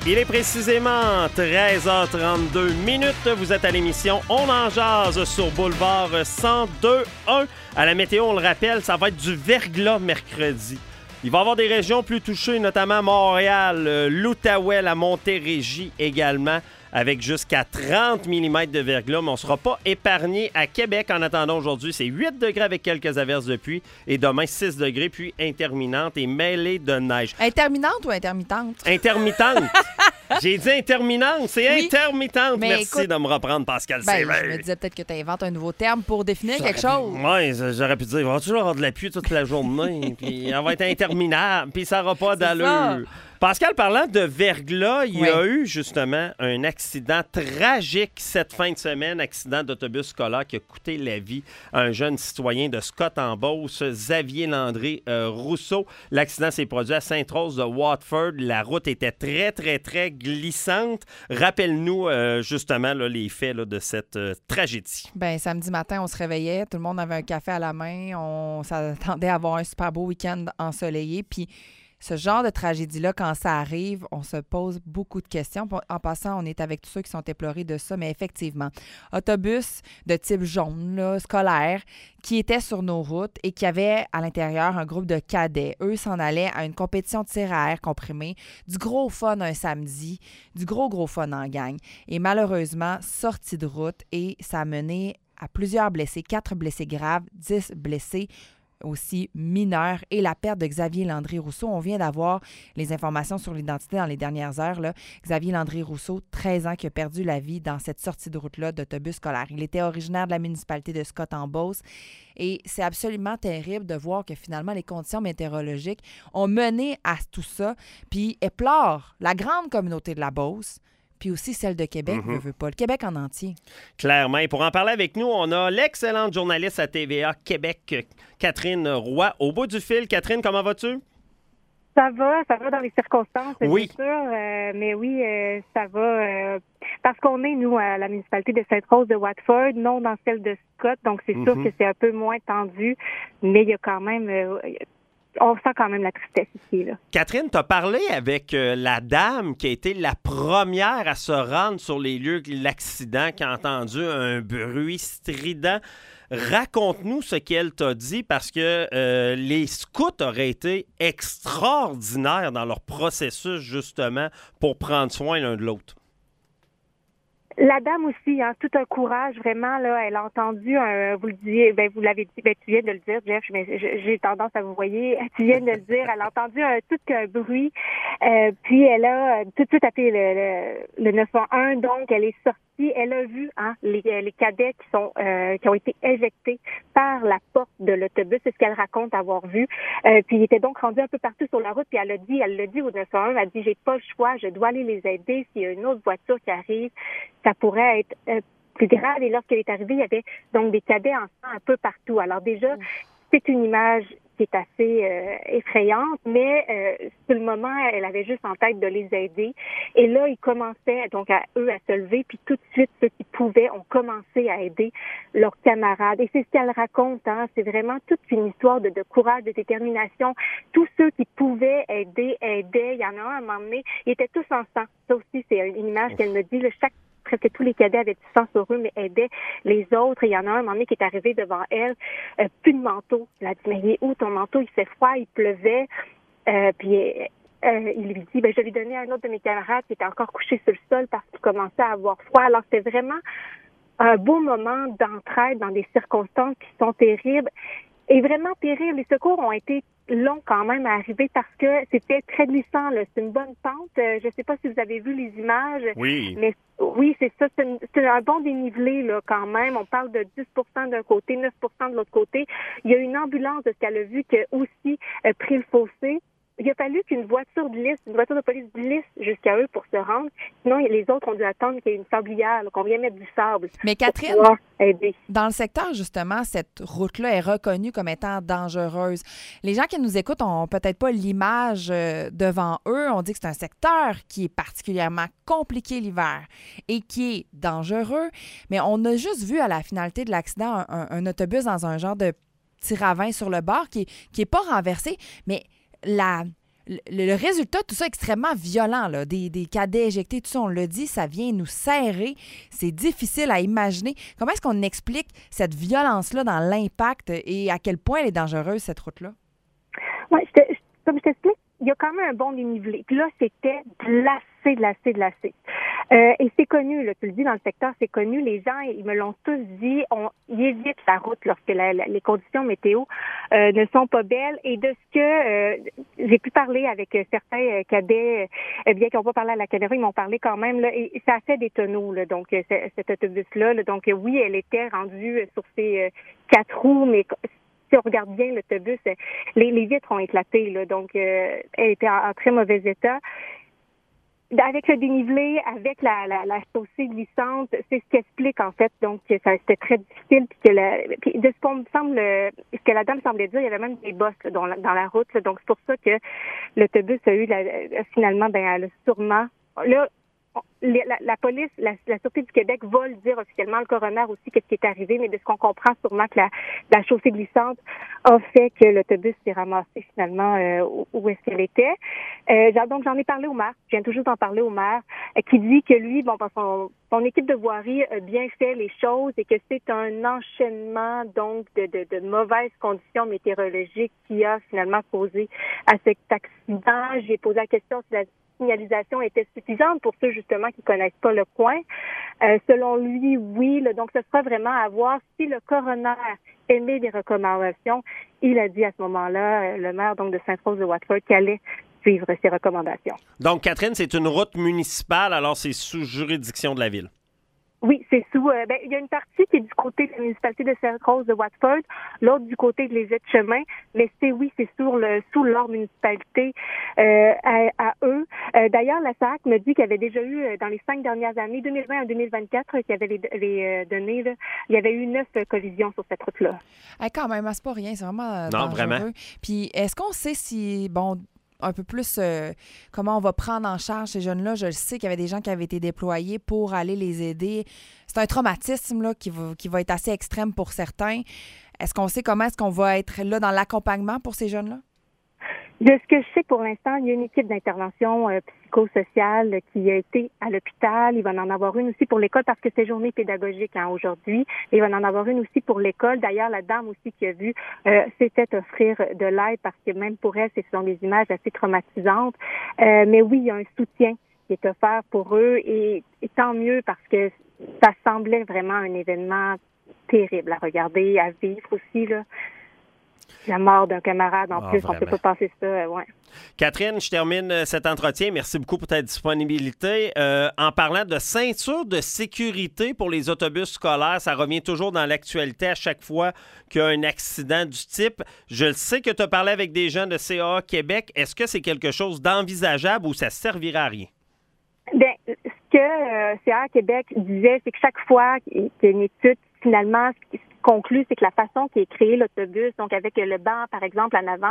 Il est précisément 13h32 minutes. Vous êtes à l'émission On en jase sur Boulevard 102.1. À la météo, on le rappelle, ça va être du verglas mercredi. Il va y avoir des régions plus touchées, notamment Montréal, l'Outaouais, la Montérégie également, avec jusqu'à 30 mm de verglas. Mais on ne sera pas épargné à Québec. En attendant, aujourd'hui, c'est 8 degrés avec quelques averses de pluie. Et demain, 6 degrés, puis interminante et mêlée de neige. Interminante ou intermittente? Intermittente. J'ai dit interminante, c'est oui. Intermittente. Mais merci écoute, de me reprendre, Pascal. Je me disais peut-être que tu inventes un nouveau terme pour définir quelque chose. Oui, j'aurais pu dire, il va toujours avoir de la pluie toute la journée, puis elle va être interminable, puis ça n'aura pas d'allure. Pascal, parlant de verglas, il y a eu justement un accident tragique cette fin de semaine, accident d'autobus scolaire qui a coûté la vie à un jeune citoyen de Scott-en-Beauce, Xavier Landry Rousseau. L'accident s'est produit à Sainte-Rose de Watford. La route était très, très, très glissante. Rappelle-nous justement là, les faits là, de cette tragédie. Bien, samedi matin, on se réveillait, tout le monde avait un café à la main, on s'attendait à avoir un super beau week-end ensoleillé, puis ce genre de tragédie-là, quand ça arrive, on se pose beaucoup de questions. En passant, on est avec tous ceux qui sont éplorés de ça, mais effectivement, autobus de type jaune, là, scolaire, qui était sur nos routes et qui avait à l'intérieur un groupe de cadets. Eux s'en allaient à une compétition de tir à air comprimé, du gros fun un samedi, du gros fun en gang. Et malheureusement, sortie de route et ça a mené à plusieurs blessés, 4 blessés graves, 10 blessés aussi mineur et la perte de Xavier Landry Rousseau. On vient d'avoir les informations sur l'identité dans les dernières heures. Là. Xavier Landry Rousseau, 13 ans, qui a perdu la vie dans cette sortie de route-là d'autobus scolaire. Il était originaire de la municipalité de Scott-en-Beauce et c'est absolument terrible de voir que finalement les conditions météorologiques ont mené à tout ça puis éplorent la grande communauté de la Beauce puis aussi celle de Québec, veut pas. Le Québec en entier. Clairement. Et pour en parler avec nous, on a l'excellente journaliste à TVA Québec, Catherine Roy. Au bout du fil, Catherine, comment vas-tu? Ça va dans les circonstances, oui. Bien sûr, mais oui, ça va. Parce qu'on est, nous, à la municipalité de Sainte-Rose de Watford, non dans celle de Scott, donc c'est sûr que c'est un peu moins tendu, mais il y a quand même... on sent quand même la tristesse ici, là. Catherine, tu as parlé avec la dame qui a été la première à se rendre sur les lieux de l'accident, qui a entendu un bruit strident. Raconte-nous ce qu'elle t'a dit, parce que les scouts auraient été extraordinaires dans leur processus, justement, pour prendre soin l'un de l'autre. La dame aussi, hein, tout un courage, vraiment, là, elle a entendu vous le disiez, vous l'avez dit, tu viens de le dire, Jeff, mais j'ai tendance à vous voyer, tu viens de le dire, elle a entendu tout un bruit, puis elle a tout de suite appelé le 911, donc elle est sortie, elle a vu les cadets qui ont été éjectés par la porte de l'autobus, c'est ce qu'elle raconte avoir vu, puis ils étaient donc rendus un peu partout sur la route, puis elle l'a dit au 911, elle a dit, j'ai pas le choix, je dois aller les aider, s'il y a une autre voiture qui arrive, ça pourrait être plus grave. Et lorsqu'elle est arrivée, il y avait donc des cadets en sang un peu partout. Alors déjà, c'est une image qui est assez effrayante, mais sur le moment, elle avait juste en tête de les aider. Et là, ils commençaient donc à se lever, puis tout de suite, ceux qui pouvaient ont commencé à aider leurs camarades. Et c'est ce qu'elle raconte, hein. C'est vraiment toute une histoire de courage, de détermination. Tous ceux qui pouvaient aider, aidaient. Il y en a un, à un moment donné, ils étaient tous en sang. Ça aussi, c'est une image qu'elle me dit, là, presque tous les cadets avaient du sang sur eux, mais aidaient les autres. Et il y en a un, à un moment donné, qui est arrivé devant elle, plus de manteau. Elle a dit, mais il est où ton manteau? Il fait froid, il pleuvait. Puis il lui dit, je lui donnais à un autre de mes camarades qui était encore couché sur le sol parce qu'il commençait à avoir froid. Alors, c'était vraiment un beau moment d'entraide dans des circonstances qui sont terribles. Et vraiment terrible. Les secours ont été longs quand même à arriver parce que c'était très glissant, là. C'est une bonne pente. Je ne sais pas si vous avez vu les images. Oui. Mais oui, c'est ça. C'est un bon dénivelé, là, quand même. On parle de 10 d'un côté, 9 de l'autre côté. Il y a une ambulance de ce qu'elle a vu qui a aussi pris le fossé. Il a fallu qu'une voiture de police glisse jusqu'à eux pour se rendre. Sinon, les autres ont dû attendre qu'il y ait une sablière, là, qu'on vienne mettre du sable. Mais Catherine, aider. Dans le secteur, justement, cette route-là est reconnue comme étant dangereuse. Les gens qui nous écoutent ont peut-être pas l'image devant eux. On dit que c'est un secteur qui est particulièrement compliqué l'hiver et qui est dangereux. Mais on a juste vu à la finalité de l'accident un autobus dans un genre de petit ravin sur le bord qui est pas renversé, mais le résultat, tout ça extrêmement violent, là, des cadets éjectés, tout ça, on le dit, ça vient nous serrer. C'est difficile à imaginer. Comment est-ce qu'on explique cette violence-là dans l'impact et à quel point elle est dangereuse, cette route-là? Oui, comme je t'explique, il y a quand même un bon dénivelé. Puis là, c'était glacé. Et c'est connu, là, tu le dis dans le secteur, c'est connu. Les gens, ils me l'ont tous dit, ils évitent la route lorsque les conditions météo ne sont pas belles. Et de ce que j'ai pu parler avec certains cadets, bien qu'ils n'ont pas parlé à la caméra, ils m'ont parlé quand même. Là, et ça a fait des tonneaux, là, donc cet autobus-là. Là, donc oui, elle était rendue sur ses 4 roues, mais si on regarde bien l'autobus, les vitres ont éclaté, là, donc elle était en très mauvais état. Avec le dénivelé, avec la chaussée glissante, c'est ce qui explique en fait. Donc ça c'était très difficile, puis de ce qu'on me semble, ce que la dame semblait dire, il y avait même des bosses là, dans la route. Là, donc c'est pour ça que l'autobus a eu finalement, elle a sûrement là. La police, la Sûreté du Québec va le dire officiellement, le coroner aussi, qu'est-ce qui est arrivé, mais de ce qu'on comprend sûrement que la chaussée glissante a fait que l'autobus s'est ramassé finalement où est-ce qu'elle était. Donc j'en ai parlé au maire, je viens toujours d'en parler au maire, qui dit que lui, son équipe de voirie a bien fait les choses et que c'est un enchaînement donc de mauvaises conditions météorologiques qui a finalement causé à cet accident. J'ai posé la question si la signalisation était suffisante pour ceux justement qui connaissent pas le coin. Selon lui, oui. Là, donc, ce sera vraiment à voir si le coroner émet des recommandations. Il a dit à ce moment-là, le maire donc de Sainte-Rose-de-Watford, qu'il allait suivre ces recommandations. Donc, Catherine, c'est une route municipale, alors c'est sous juridiction de la ville. Oui, c'est sous. Il y a une partie qui est du côté de la municipalité de Sainte-Rose-de-Watford, l'autre du côté de les aides-chemins, mais c'est sous leur municipalité à eux. D'ailleurs, la SAC me dit qu'il y avait déjà eu dans les 5 dernières années, 2020 à 2024, qu'il y avait les données, là, il y avait eu 9 collisions sur cette route-là. Quand même, c'est pas rien, c'est vraiment non, dangereux. Vraiment. Puis, est-ce qu'on sait si, un peu plus comment on va prendre en charge ces jeunes-là? Je le sais qu'il y avait des gens qui avaient été déployés pour aller les aider. C'est un traumatisme là, qui va être assez extrême pour certains. Est-ce qu'on sait comment est-ce qu'on va être là dans l'accompagnement pour ces jeunes-là? De ce que je sais pour l'instant, il y a une équipe d'intervention psychosociale qui a été à l'hôpital. Il va en avoir une aussi pour l'école parce que c'est journée pédagogique aujourd'hui. Et il va en avoir une aussi pour l'école. D'ailleurs, la dame aussi qui a vu s'était offrir de l'aide parce que même pour elle, ce sont des images assez traumatisantes. Mais oui, il y a un soutien qui est offert pour eux et tant mieux parce que ça semblait vraiment un événement terrible à regarder, à vivre aussi, là. La mort d'un camarade en plus, vraiment. On ne peut pas passer ça, ouais. Catherine, je termine cet entretien. Merci beaucoup pour ta disponibilité. En parlant de ceinture de sécurité pour les autobus scolaires, ça revient toujours dans l'actualité à chaque fois qu'il y a un accident du type. Je le sais que tu as parlé avec des gens de CAA Québec. Est-ce que c'est quelque chose d'envisageable ou ça ne servira à rien? Bien, ce que CAA Québec disait, c'est que chaque fois qu'il y a une étude, finalement, ce qui conclut, c'est que la façon qui est créé l'autobus, donc avec le banc, par exemple, en avant,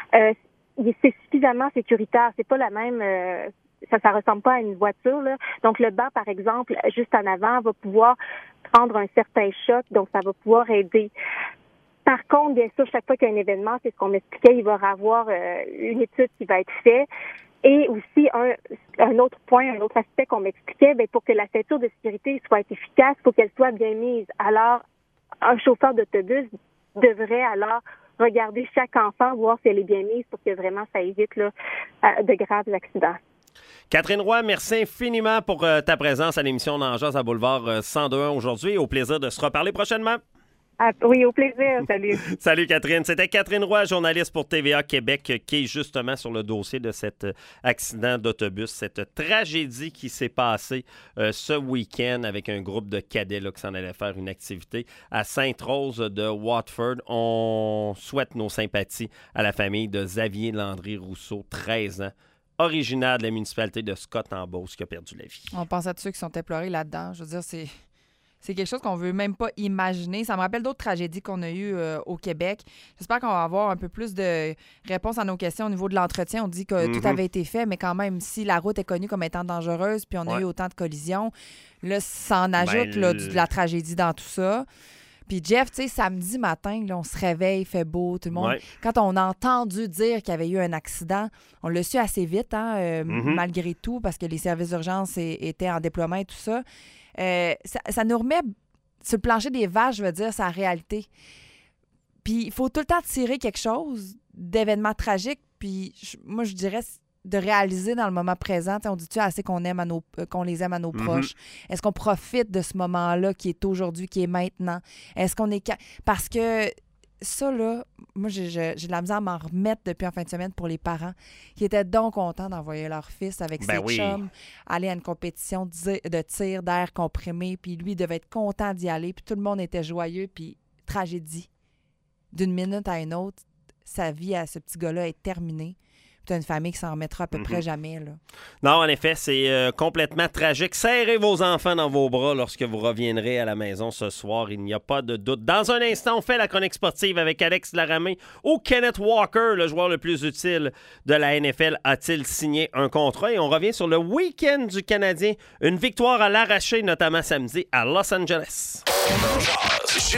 c'est suffisamment sécuritaire. C'est pas la même... ça ressemble pas à une voiture, là. Donc, le banc, par exemple, juste en avant, va pouvoir prendre un certain choc, donc ça va pouvoir aider. Par contre, bien sûr, chaque fois qu'il y a un événement, c'est ce qu'on m'expliquait, il va y avoir une étude qui va être faite. Et aussi, un autre point, un autre aspect qu'on m'expliquait, pour que la ceinture de sécurité soit efficace, il faut qu'elle soit bien mise. Alors, un chauffeur d'autobus devrait alors regarder chaque enfant, voir si elle est bien mise pour que vraiment ça évite là, de graves accidents. Catherine Roy, merci infiniment pour ta présence à l'émission Dans Jazz à Boulevard 102.1 aujourd'hui. Au plaisir de se reparler prochainement. Oui, au plaisir. Salut. Salut Catherine. C'était Catherine Roy, journaliste pour TVA Québec, qui est justement sur le dossier de cet accident d'autobus, cette tragédie qui s'est passée ce week-end avec un groupe de cadets là, qui s'en allait faire une activité à Sainte-Rose de Watford. On souhaite nos sympathies à la famille de Xavier Landry-Rousseau, 13 ans, originaire de la municipalité de Scott-en-Beauce, qui a perdu la vie. On pense à tous ceux qui sont éplorés là-dedans. Je veux dire, c'est quelque chose qu'on veut même pas imaginer. Ça me rappelle d'autres tragédies qu'on a eues au Québec. J'espère qu'on va avoir un peu plus de réponses à nos questions au niveau de l'entretien. On dit que tout avait été fait, mais quand même, si la route est connue comme étant dangereuse, puis on a eu autant de collisions, là, ça en ajoute de la tragédie dans tout ça. Puis Jeff, tu sais, samedi matin, là, on se réveille, il fait beau, tout le monde. Ouais. Quand on a entendu dire qu'il y avait eu un accident, on l'a su assez vite, malgré tout, parce que les services d'urgence étaient en déploiement et tout ça. Ça nous remet sur le plancher des vaches, je veux dire, c'est la réalité. Puis il faut tout le temps tirer quelque chose d'événements tragiques, puis moi, je dirais de réaliser dans le moment présent. T'sais, on dit-tu assez qu'on les aime à nos proches? Est-ce qu'on profite de ce moment-là qui est aujourd'hui, qui est maintenant? Est-ce qu'on est... Parce que ça, là, moi, j'ai de la misère à m'en remettre depuis en fin de semaine pour les parents qui étaient donc contents d'envoyer leur fils avec ses chums aller à une compétition de tir d'air comprimé, puis lui, il devait être content d'y aller, puis tout le monde était joyeux, puis tragédie. D'une minute à une autre, sa vie à ce petit gars-là est terminée. Tu as une famille qui s'en remettra à peu près jamais. Là. Non, en effet, c'est complètement tragique. Serrez vos enfants dans vos bras lorsque vous reviendrez à la maison ce soir. Il n'y a pas de doute. Dans un instant, on fait la chronique sportive avec Alex Laramée. Ou Kenneth Walker, le joueur le plus utile de la NFL, a-t-il signé un contrat? Et on revient sur le week-end du Canadien. Une victoire à l'arraché, notamment samedi à Los Angeles.